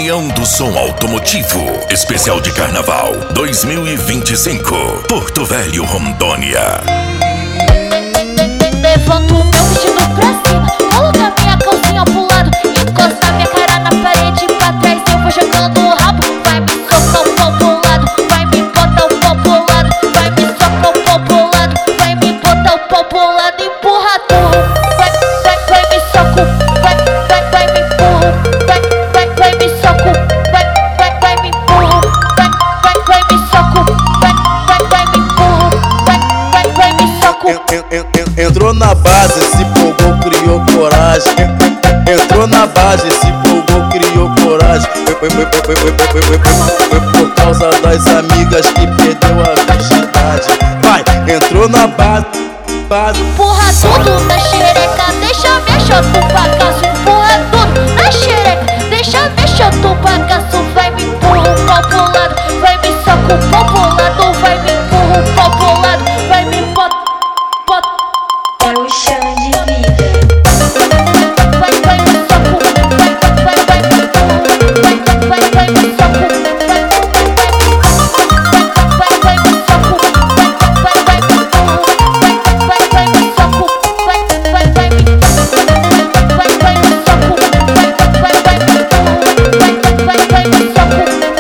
União do Som Automotivo, especial de Carnaval 2025, Porto Velho, Rondônia. Levanto meu vestido pra cima, coloca minha calcinha pro lado, encosta minha cara na parede, pra trás eu vou jogando o rabo. Vai me socar o pau pro lado, vai me botar o pau pro lado, vai me socar o pau pro lado, vai me botar o pau pro lado, empurra tudo. Vai me soco, vai me empurra, vai me soco, vai me empurra, vai me soco, vai me empurra, vai me soco. Entrou na base, se empolgou, criou coragem. Entrou na base, se empolgou, criou coragem. Foi por causa das amigas que perdeu a virgindade. Vai, entrou na base. Empurra tudo na xereca, deixa minha chota pra caço. Empurra tudo na xereca, deixa minha chota pra caço. Vai me empurra o pau pro lado, vai me soca o pau pro lado, vai me empurra o pau pro lado, vai me bota. É o chão de vida. Vai me soco, vai me empurra, vai me soco, vai me soco, vai me empurra, vai me soco, vai me soco, vai me soco.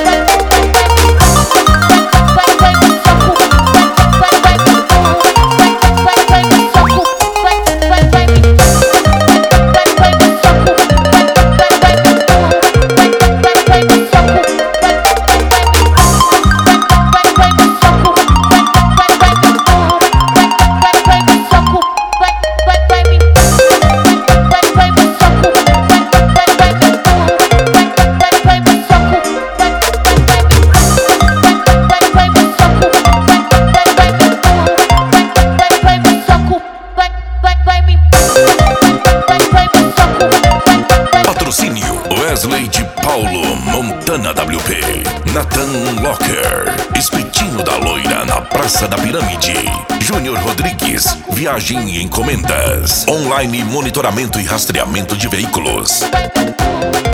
Patrocínio Wesley de Paulo, Montana WP, Nathan Locker, Espetinho da Loira na Praça da Pirâmide, Júnior Rodrigues, Viagem e Encomendas, Online Monitoramento e Rastreamento de Veículos.